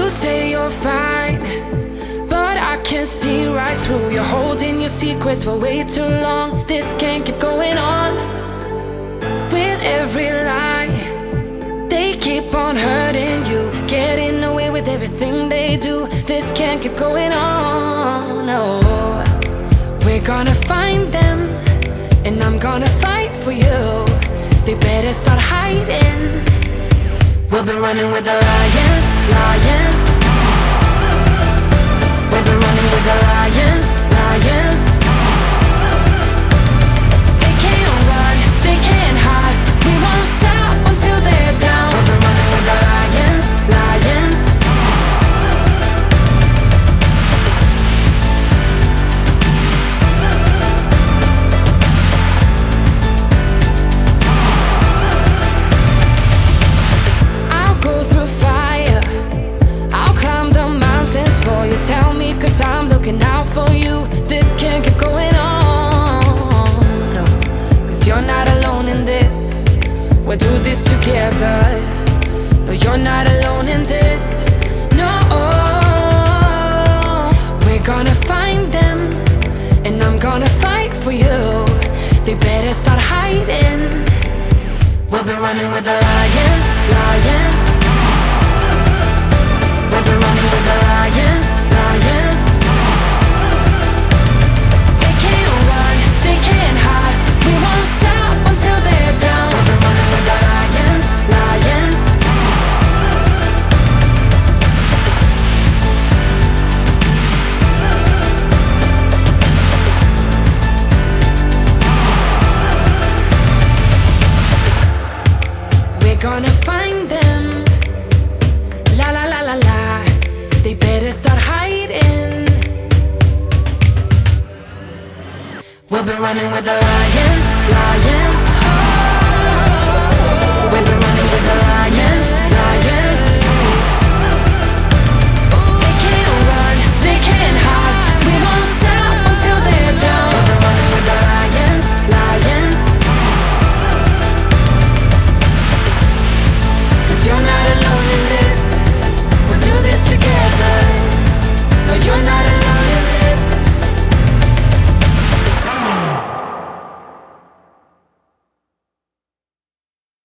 You say you're fine, but I can see right through. You're holding your secrets for way too long. This can't keep going on. With every lie, they keep on hurting you, getting away with everything they do. This can't keep going on. No, we're gonna find them, and I'm gonna fight for you. They better start hiding. We'll be running with the lions, lions. We'll be running with the lions, lions. They can't run, they can't hide. We won't stop until they're down. We'll be running with the lions, lions. Tell me, cause I'm looking out for you. This can't keep going on, no. Cause you're not alone in this. We'll do this together. No, you're not alone in this. No, we're gonna find them, and I'm gonna fight for you. They better start hiding. We'll be running with the lions, lions. We'll be running with the lions, lions. They can't run, they can't hide. We won't stop until they're down. We'll be running with the lions, lions. We're gonna find them. La la la la la. They better start hiding. We'll be running with the lions, lions.